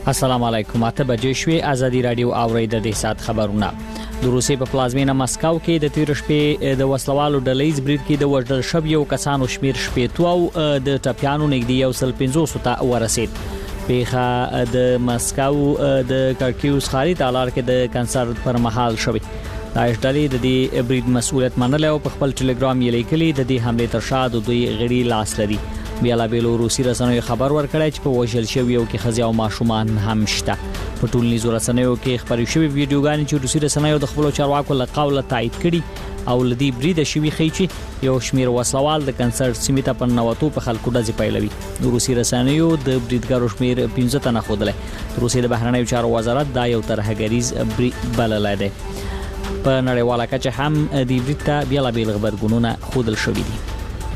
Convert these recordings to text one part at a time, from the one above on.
السلام علیکم. اته بجې شوې. ازادي رادیو اوریدل د سات خبرونه. د روسیې په پلازمینه مسکو کې د تیر شپې د وسلوالو ډلېز برید کې د وژل شویو کسانو شمیر شپې او د ټپيانو نږدې 150 ته ورسید. پیخه د مسکو د کارکیوس خاري تالار کې د کنسرت پر مهال شوی. داعش ډلې د دې برید مسؤلیت منل او په خپل ټلګرام یې لیکلي د دې حمله تر شا د دوی غړي لاس لري. بیا بیلو روسي رسنیو خبر ورکړی چې په وژل شویو کې خزي او ماشومان هم شته. په ټولنیزو رسنیو کې خبري شوی ویډیوګانې چې روسي رسنیو د خپل چارواکو له قوله تایید کړي او لدی برید شوی خېچي یو شمیر وسلوال د کنسرت سیمه ته په نواتو په خلکو ډزې پیلوي. د روسي رسنیو د بریدګرو شمیر 15 تنه خوده. د روسي د بهرنیو چارو وزارت دا یو ترهګریز بلل دی. په نړیواله کچه هم د برید ته بیا بیل خبرګونونه خودل شوی دي.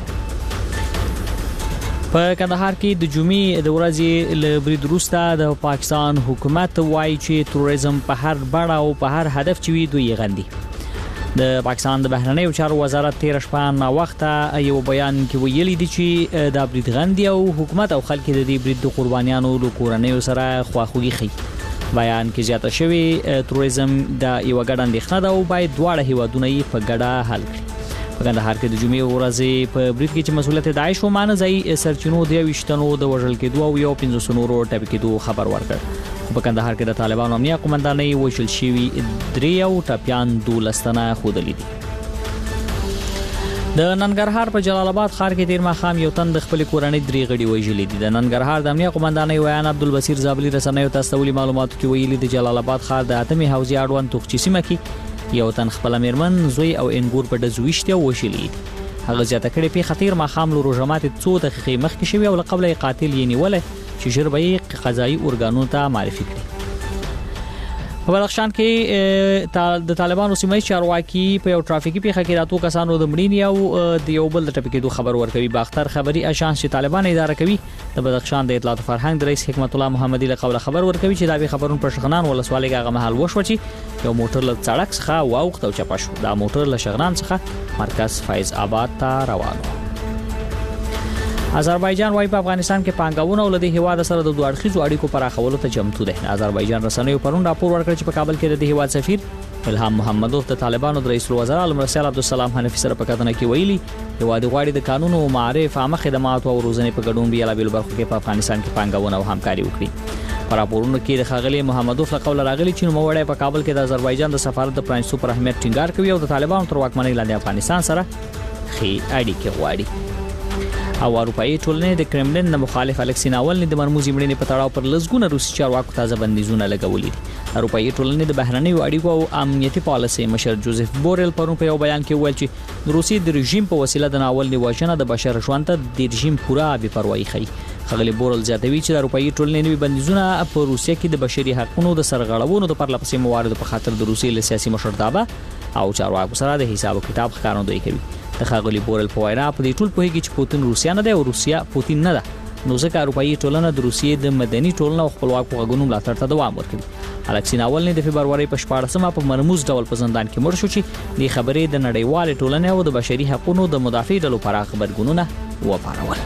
په کندهار کې د جمعې د ورځې له برید وروسته د پاکستان حکومت وایي چې تروریزم په هر بڼه او په هر هدف چې وي دوی غندي. د پاکستان د بهرنیو چارو وزارت 13 شپه نا وخته یو بیان کې ویلي دي چې د برید غندي او حکومت او خلک د دې برید د قربانیانو له کورنیو سره خواخوږي کوي. بیان کې زیاته شوی تروریزم د یو ګډ اندېښنه ده او باید دواړه هیوادونه یې په ګډه حل کړي. په کندهار کې د جمعې ورځې په برید کې چې مسؤلیت داعش ومانه ځای سرچینو د 20 د وژل کېدو او یو 500 نورو ټپي کېدو خبر ورکړ. په کندهار کې د طالبانو امنیه قومندانۍ وژل شوی 3 او ټپيان 12 تنه خودلی دي. د ننګرهار په جلال آباد ښار کې تیر ماښام یو تن د خپل کورنۍ 3 غړي وژلي دي. د ننګرهار د امنیه قومندانۍ ویان عبدالبصیر زابلی رسنیو ته استولي معلوماتو کې ویلي د جلال آباد ښار د اتمې حوزې اړوند توخچې سیمه کې یو تن خپل میرمن زوی او انګور په دزويشته وشلې. هغه ځاته کړي په خطر ماخام لو روجمات 2 دقیقې مخکې شوی او قبل قاتل یې نیول چې شربې قضایي ارګانونو ته معرفي کړي. په بدخشان کې د طالبانو سیمه چارواکي په یو ټرافیکي پیښه کې راتو کسانو د مړینې او د یو بل د ټپي کېدو خبر ورکوي. باختر خبري اژانس چې طالبان اداره کوي د بدخشان د اطلاعات فرهنګ د رئیس حکمت الله محمدي له قوله خبر ورکوي چې دا به خبرون پر شغنان ولسوالۍ هغه محل وشو چې یو موټر له سړک څخه واوخته او چپا شو. دا موټر له شغنان څخه مرکز فیض آباد ته روان و. آذربایجان وايي په افغانستان کې پانګونه ول د هیواد سره د دوه اړخیزو اړیکو پراخولو ته چمتو ده. آذربایجان رسنیو پرون راپور ورکړ چې په کابل کې د هیواد سفیر الهام محمدوف د طالبانو د رئیس الوزرا المرسل عبدالسلام حنفي سره په کتنه کې ویلي هیواد غواړي د قانون او معرف عامه خدمات او روزنه په ګډون بیا لا بیل برخو کې په افغانستان کې پانګونه او همکاري وکړي. په راپورونو کې د خاغلی محمدوف له قوله راغلي چې نوموړی په کابل کې د آذربایجان د سفارت د پرانیستو پر اهمیت ټینګار کوي او د طالبانو تر واکمنۍ لاندې افغانستان سره ښې اړیکې غواړي. او اروپאי ټولنې د کرملین د مخالف الکسی ناولني د مرموزي مړینې په تړاو پر لزګونه روسي چارواکو تازه بندیزونه لګولي دي. اروپאי ټولنې د بهرنیو اړیکو او امنیتي پالیسي مشر جوزف بورل پرون په یو بیان کې ویل چې روسي د رژیم په وسیله د ناولني وژنه د بشر ژوند ته د رژیم پوره بې پروايي ښيي. خغلی بورل زیاتوي چې د اروپאי ټولنې نوي بندیزونه په روسیه کې د بشري حقوقو د سرغړونو د پرلپسې مواردو په خاطر د روسي سیاسي مشرتابه او چارواکو سره د حساب او کتاب ښکارندویي کوي. د خغلی بورل په وینا په دې ټول په هیڅ چې پوتین روسیا نه دی او روسیا پوتین نه ده. نو ځکه اروپאי ټولنه د روسیې د مدني ټولنه او خپلواکو غږونو ملاتړ ته دوام ورکوي. الکسی ناولني د فبرवरी په 14مه په مرموز ډول په زندان کې مړ شو چې د خبرې د نړیوال ټولنې او د بشري حقوقو د مدافع ډلو پراخ خبرګونونه وپارول.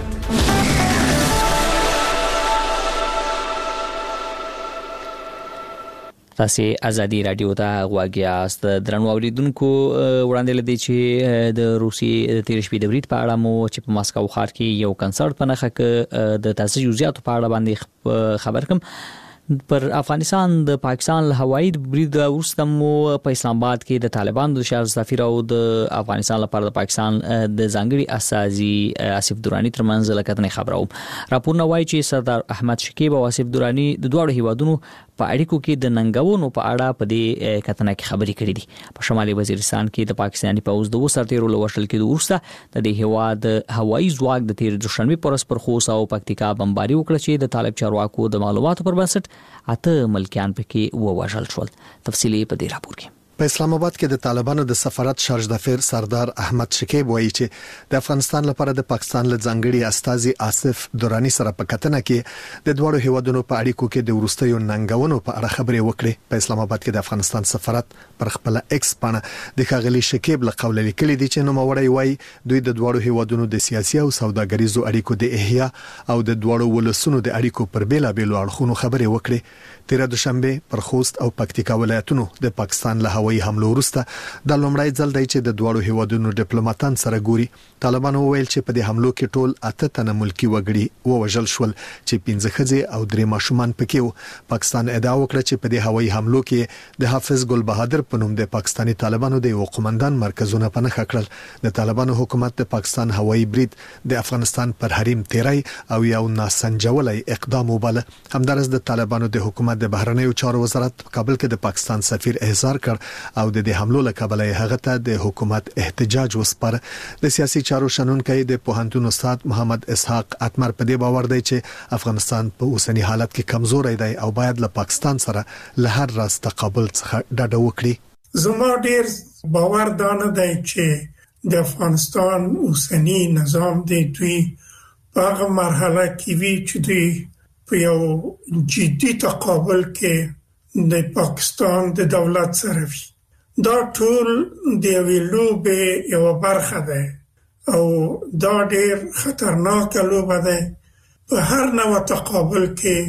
تاسو ازادي رادیو ته غواګیاست. درنو اوریدونکو وړاندې لدی چې د روسي د تیر شپې د برید په اړه مو چې په ماسکو ښار کې یو کنسرت په نخښه کې د تاسو جزئیات په اړه باندې خبر کوم. پر افغانستان د پاکستان له هوایي برید وروسته مو په اسلام آباد کې د طالبانو د شهر سفیر او د افغانستان لپاره د پاکستان د ځانګړي اساسي آصف درانی ترمنځ لکتنې خبرو. راپورونه وایي چې سردار احمد شکیب او آصف درانی د دوه هیوادونو په اړیکو کې د ننګونو په اړه په دې کتنه کې خبرې کړې دي. په شمالي وزیرستان کې د پاکستاني پوځ د وسرتیرو لوشل کېدو وروسته د دې هیواد هوایي ځواک د تیر دوشنبه پرس پر خوست او پکتیکا بمباري وکړه چې د طالب چارواکو د معلوماتو پر بنسټ اته ملکیان پکې ووژل شول. تفصیلی په دې راپور کې. په اسلام آباد کې د طالبانو د سفارت شارج دافیر سردار احمد شکیب وایي چې د افغانستان لپاره د پاکستان له ځانګړي استازي آصف دورانی سره په کتنه کې د دوړو هیوادونو په اړیکو کې د ورستیو ننګونو په اړه خبرې وکړې. په اسلام آباد کې د افغانستان سفارت پر خپل ایکس باندې د ښاغلي شکیب له قول لیکلي دي چې نوموړی وایي دوی د دوړو هیوادونو د سیاسي او سوداګریزو اړیکو د احیا او د دوړو ولسونو د اړیکو پر بیلابېلو اړخونو خبرې وکړې. تیر دوشنبه پر خوست او پکتیکا ولایتونو د پاکستان له هوایي حملو وروسته د لومړی ځل دی چې د دوړو هیوادونو ډیپلوماټان سره ګوري. طالبانو ویل چې په دې حملو کې ټول 8 تنه ملکی وګړي ووژل شول چې 15 ښځې او 3 ماشومان پکې وو. پاکستان ادعا وکړه چې په دې هوایي حملو کې د حافظ ګل بهادر په نوم د پاکستاني طالبانو د یو قومندان مرکزونه پنهخه کړل. د طالبانو حکومت د پاکستان هوایي برید د افغانستان پر حریم تیرای او یو ناسنجولای اقدام وباله. همدارس د طالبانو د حکومت د بهرنیو چارو وزارت په کابل کې د پاکستان سفیر احضار کړ او د حملو له کبله هغه ته د حکومت احتجاج وسپاره. د سیاسي چارو شنونکي د پوهنتون استاد محمد اسحاق اتمر په دې باور دی چې افغانستان په اوسنی حالت کې کمزوري دی او باید له پاکستان سره له هر راز تقابل څخه ډډه وکړي. زما ډیر باور دانه دی چې د افغانستان اوسنی نظام دی دوی په هغه مرحله کې وی چې دوی په یو جدي تقابل کې د پاکستان د دولت سره وي. دا ټول د ویلوبه یو برخه ده او دا ډیر خطرناک لوبه ده. په هر نوع تقابل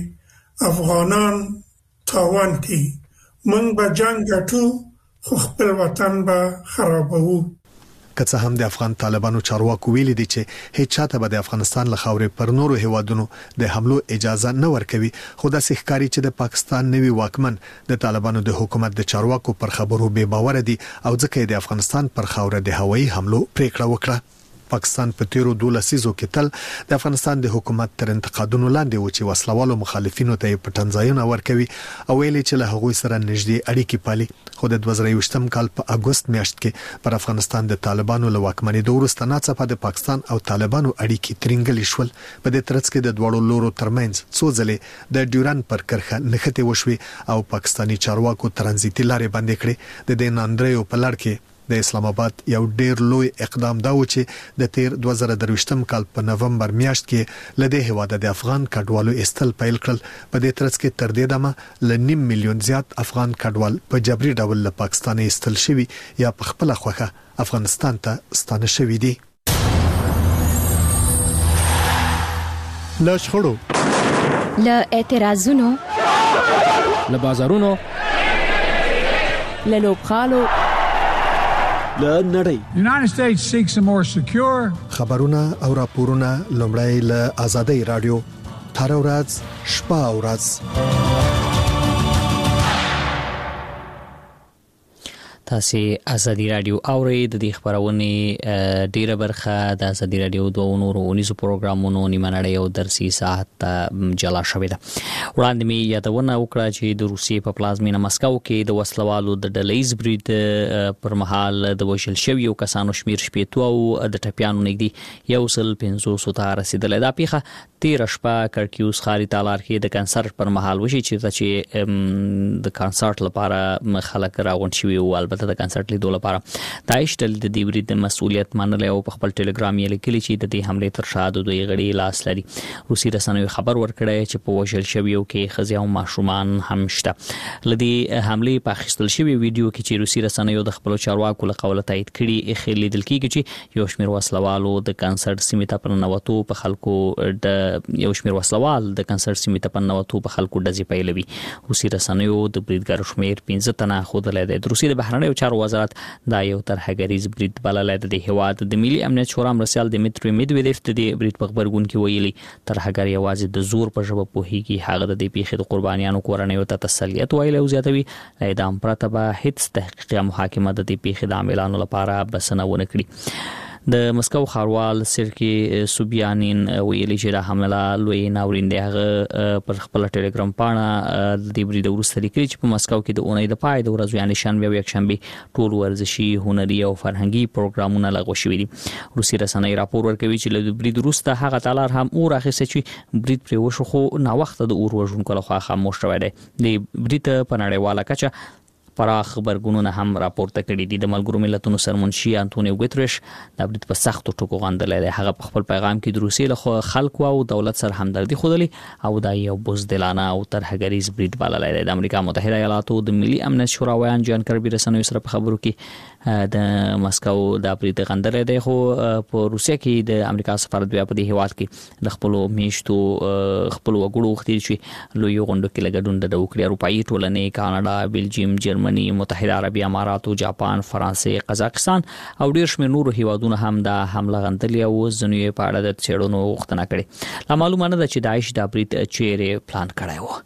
کې افغانان تاوان کوي. موږ به جنگ ګټو خو خپل وطن به خرابوو. که څه هم د افغان طالبانو چارواکو ویلي دي چې هیڅ چاته به د افغانستان له خاورې پر نورو هیوادونو د حملو اجازه نه ورکوي، خو دا ښکاري چې د پاکستان نوي واکمن د طالبانو د حکومت د چارواکو پر خبرو بې باور دي او ځکه د افغانستان پر خاوره د هوایي حملو پریکړه وکړه. پاکستان په تیرو 12 لسیزو کې تل د افغانستان د حکومت تر انتقادونو لاندې و چې وسلوالو مخالفینو ته په ټنځایونه ورکوي او ویلي چې له هغوی سره نږدې اړیکې پالي. خو د 2023م کال په اگست میاشت کې پر افغانستان د طالبانو له واکمنۍ وروسته ناڅاپه د پاکستان او طالبانو اړیکې ترنګلې شول. په دې ترڅ کې د دوړو لورو ترمنځ څو ځلې د ډیورن پر کرښه نښتې وشوي او پاکستاني چارواکو ترانزیتي لارې بندې کړې. د دین اندریو په لړ کې د اسلام آباد یو ډیر لوی اقدام دا و چې د تیر 2023م کال په نومبر میاشت کې لدې هواده د افغان کډوالو استل پیل کړل. په دې ترڅ کې تر دې دمه ل 1.5 میلیون زیات افغان کډوال په جبري ډول له پاکستان استل شوي یا په خپل خوخه افغانستان ته ستانه شوي دي. له شخړو، له اعتراضونو، له بازارونو، له لوبخالو، له نړۍ. United States seeks a more secure. خبرونه او راپورونه لومړی له آزادۍ رادیو هر ورځ شپه او ورځ. تاسو ازادي رادیو اورئ. د دې خبرونه ډیره برخه د ازادي رادیو دوه نورو ونیزو پروګرامونو نیمه نړۍ او درسي ساعت جلا شوې ده. وړاندې می یادونه وکړه چې د روسیې په پلازمینه مسکو کې د وسلوالو د ډلهیز برید پر مهال د وژل شویو کسانو شمیر 70 او د ټپیانو نږدې 150 ته رسیدلی. دا پیښه 13 شپه کرکیوس خاري تالار کې د کنسرت پر مهال وشي چې د کنسرت لپاره خلک راغونډ شوي او البته د کنسرت لیدو لپاره داعش ډلې د دې برید مسؤلیت منلې او په خپل ټلګرام یې لیکلي چې د دې حمله تر شا د دوی غړي لاس لري. روسي رسنیو خبر ورکړی چې په وژل شویو کې ښځې او ماشومان هم شته. لدی حمله په اخیستل شوی ویډیو کې چې روسي رسنیو د خپل چارواکو له قوله تایید کړي اخیلی دل کېږي چې یو شمېر وسلوالو د کنسرت سیمې ته پرنوتو په خلکو د یو شمېر وسلوال د کنسرت سیمې ته پرنوتو په خلکو ډزې پیلوي. روسي رسنیو د بریدګر شمېر 15 تنه ښودلی دی. د روسي د بهرنیو چارو وزارت دا یو ترهګریز برید بللی دی. د هیواد د ملي امنیت شورا مرسیال دمیتری میدویدیف د دې برید په خبرګون کې ویلي ترهګر یوازې د زور په ژبه پوهیږي. هغه د دې پیښې د قربانیانو کورنیو ته تسلیت ویلی او زیاتوي له اعدام پرته به هیڅ تحقیقي محاکمه د دې پیښې د عاملانو لپاره بسنه ونه کړي. د مسکو ښاروال سرکی سوبیانین ویلي چې د حمله لوی ناورین دی. هغه پر خپل ټلګرام پاڼه د دې برید وروسته لیکلي چې په مسکو کې د اونۍ د پای د ورځو یعنې شنبه او یکشنبه ټول ورزشي، هنري او فرهنګي پروګرامونه لغوه شوي دي. روسي رسنۍ راپور ورکوي چې له برید وروسته هغه تالار هم اور اخیستی چې برید پرې وشو خو ناوخته د اور وژونکو لخوا خاموش شوی دی. د برید په نړیواله کچه پراخ خبرګونونه هم راپورته کړي دي. د ملګرو ملتونو سرمنشي انټونیو ګوتریش د برید په سختو ټکو غندلې ده. هغه په خپل پیغام کې د روسیې له خلکو او دولت سره همدردي خوده او دا یو بزدلانه او ترهګریز برید بللی دی. د امریکا متحده ایالاتو د ملي امنیت شورا ویان جان کربي رسنیو سره په خبرو کې د مسکو د برید غندلې دی، خو په روسیه کې د امریکا سفارت بیا په دې هیواد کې د خپل میشتو خپل وګړو وختي چې لوی غونډو کې لګډون د وکړي. اروپאי ټولنې، کاناډا، بلجیم، جرمني، متحده عربي امارات، جاپان، فرانسې، قزاقستان او ډیر شمېر نور هیوادونو هم د حمله غندلې او ځنوي په اړه د څېړنو غوښتنه کړې. لا معلومه نه ده چې داعش د برید چیرې پلان کړی و.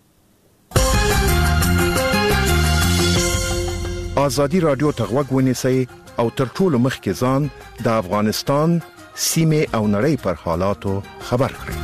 آزادی رادیو ته غوږ ونیسئ او تر ټولو مخکې ځان د افغانستان سیمه او نړۍ پر حالاتو خبر کړئ.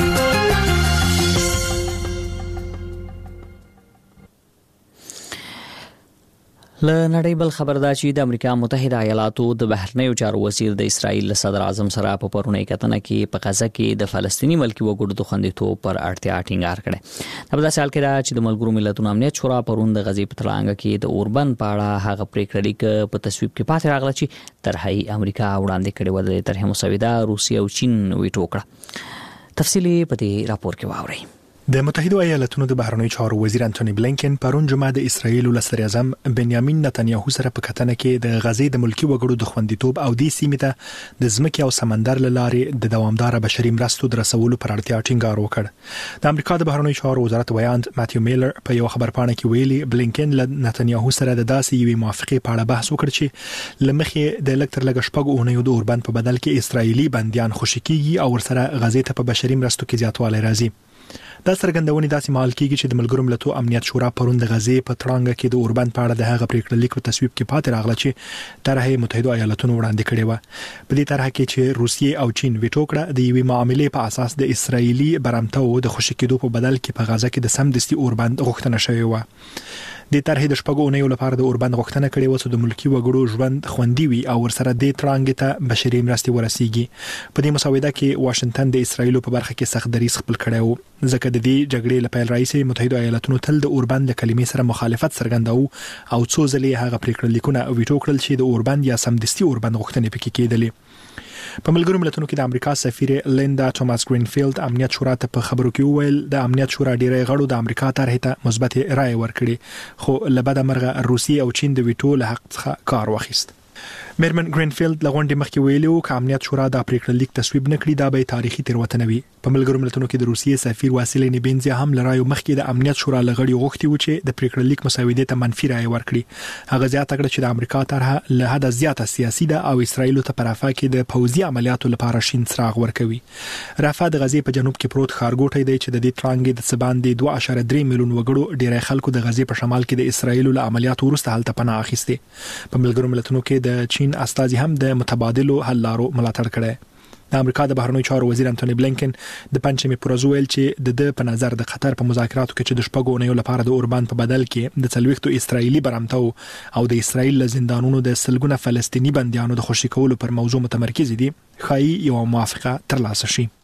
له نړۍ بل خبر دا چې د امریکا متحده ایالاتو د بهرنیو چارو وزیر د اسرائیل صدر اعظم سره په پرونی کتنه کې په غزه کې د فلسطینی ملکی وګړو د خوندیتوب پر اړتیا ټینګار کړي. په داسې حال کې دا چې د ملګرو ملتونو امنیت شورا پرون د غزې په تړانګه کې د اوربند په اړه هغه پریکړه لیک په تصویب کې پاتې راغله چې طرحي امریکا وړاندې کړې و. د طرح مسوده روسیه او چین ویټو کړه. تفصیلی په دې راپور کې واورئ. د متحده ایالاتونو د بهرنیو چارو وزیر انټونی بلینکن پرون جمعه د اسرائیل له صدر اعظم بنیامین نتنیاهو سره په کتنه کې د غزې د ملکی وګړو د خوندیتوب او د سیمې ته د ځمکې او سمندر له لارې د دوامدار بشري مرستو د رسولو پر اړتیا ټینګار وکړ. د امریکا د بهرنیو چارو وزارت ویاند ماتیو میلر په یو خبرپاڼه کې ویلي بلینکن له نتنیاهو سره د داسې یوې موافقې په اړه بحث وکړ چې لمخې د الکتر لګ شپږ اونیو د اوربند په بدل کې اسرائیلي بنديان خوشی کیږي او ورسره غزې ته په بشري مرستو کې زیاتوالی راځي. دا څرګندونې داسې مهال کېږي چې د ملګرو ملتونو امنیت شورا پرون د غزې په تړانګه کې د اوربند په اړه د هغه پریکړه لیک په تصویب کې پاتې راغله چې طرحه متحده ایالاتونو وړاندې کړې و. په دې طرحه کې چې روسیې او چین ویټو کړه د یوې معاملې په اساس د اسرائیلي برمته د خوشی کېدو په بدل کې په غزه کې د سمدستي اوربند غوښتنه شوې و. د طرحې د شپږو اونیو لپاره د اوربند غوښتنه کړې و چې د ملکی وګړو ژوند خوندي وي او ورسره د تړانګې ته بشري مرستې ورسیږي. په دې مسوده کې واشنگټن د اسرائیل په برخه کې سخت دریځ خپل کړی و، ځکه د دې جګړې لپاره رئیس متحده ایالاتونو تل د اوربند د کلمې سره مخالفت څرګنداو او څو ځلې هغه پریکړه لیکونه ویټو کړل چې د اوربند یا سمدستي اوربند غوښتنې پکې کېدلې. په ملګرو ملتونو کې د امریکا سفیر لیندا توماس گرینفیلد امنیت شورا ته په خبرو کې وویل د امنیت شورا ډیری غړو د امریکا طرحې ته مثبت رائے ورکړي، خو لبد مرغه روسیې او چین د ویټو له حق څخه کار واخیست. میرمن گرینفیلد لغونډې مخکې ویلو چې امنیت شورا د پریکړه لیک تصویب نکړي دا به تاریخي تیروتنه وي. په ملګرو ملتونو کې د روسیې سفیر واسیلی نیبنزی هم لرايو مخکې د امنیت شورا لغړي غوښتي و چې د پریکړه لیک مسودې ته منفي رائے ورکړي. هغه زیاته کړه چې د امریکا طرحه له حد زیاته سیاسي ده او اسرائیل ته په رافاه کې د پوځي عملیاتو لپاره شین څراغ ورکوي. رافاه د غزې په جنوب کې پروت ښارګوټی دی چې د دې تړانګې د سباندې 2.3 میلیون وګړو ډیری خلکو د غزې په شمال کې د اسرائیل له عملیاتو وروسته هلته پناه اخیسته. په ملګرو ملتونو کې د چین استازي هم د متبادلو حل لارو ملاتړ کړي. د امریکا د بهرنیو چارو وزیر انټونی بلینکن د پنځمې پروژې ویل چې د په نظر د قطر په مذاکراتو کې چې د شپږو اونیو لپاره د اوربند په بدل کې د 40 اسرائیلي برمته او د اسرائیل له زندانونو د سلګونه فلسطینی بنديانو د خوشی کولو پر موضوع متمرکز دي، خایي یو موافقه ترلاسه شي.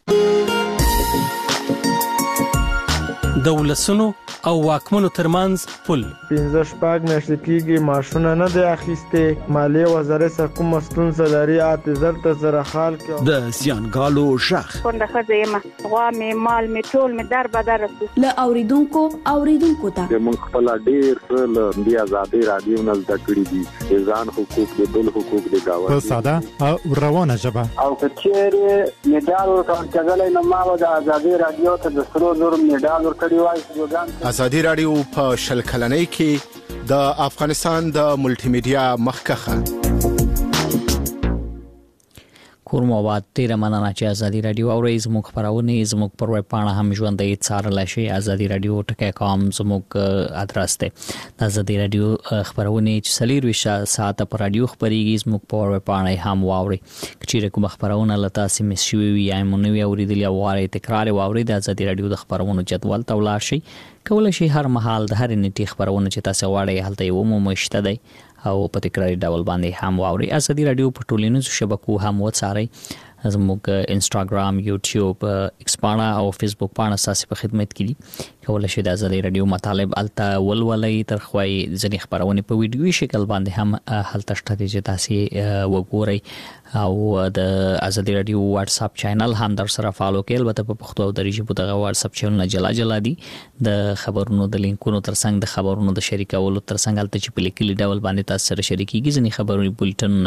د ولسونو او واکمنو ترمنځ پل 15 میاشتې کېږي معاشونه نه دی اخیسته، مالیه وزارت سره کوم ستونزه لري، اعتذار ته زره حال کې د زیانګالو شخ څنګه خزه غوا می مال می ټول می در بدر له اوریدونکو ته د مونږ خپل ډیر له دی آزادي رادیو نه زده کړی دي، ځان حقوق د بل حقوق د گاوه په ساده او روانه ژبه او کچېره میډال ورکړل کېدل نو ما د آزادي رادیو ته د سرو زر میډال ورکړی وای. آزادی رادیو په شل کلنۍ کې د افغانستان د ملټي میډیا مخکخه کورم آباد تیر مننه چې آزادی رادیو او رئیس مخ خبرونه زموږ پر ویب پاڼه هم ژوندۍ څارل شي. آزادی رادیو ټکی.com زموږ ادرس دی. د آزادی رادیو خبرونه چې سلیر وشا ساعت پر رادیو خبريږي زموږ پر ویب پاڼه هم واوري. چې کوم خبرونه لته سیمه شوي وي یا مونږ اوریدل یا واره تکرار واوري. د آزادی رادیو د خبرونو جدول ته ولاړ شي. کولای شي هر مهال د هر نیټي خبرونه چې تاسو واړی هلته یو مشته دی او په تکراري ډول باندې هم واوري. آزادی رادیو په ټولنیزو شبکو هم وڅاري زموږ انستګرام، یوټیوب، ایکس پاڼه او فیسبوک پاڼه تاسو په خدمت کې دي. کولای شئ د ازادي رادیو مطالب الته ولولئ، تر خوای ځنې خبرونه په ویډیوي شکل باندې هم هلته شته چې تاسو وګورئ، او د ازادي رادیو واتس اپ چینل هم در سره فالو کړئ. البته په پښتو او دری ژبه دغه واتس اپ چینل جلا جلا دي. د خبرونو د لینکونو ترڅنګ د خبرونو د شریکولو ترڅنګ الته چې په لیکلي ډول باندې تاسو سره شریکيږي ځنې خبرونه بولټن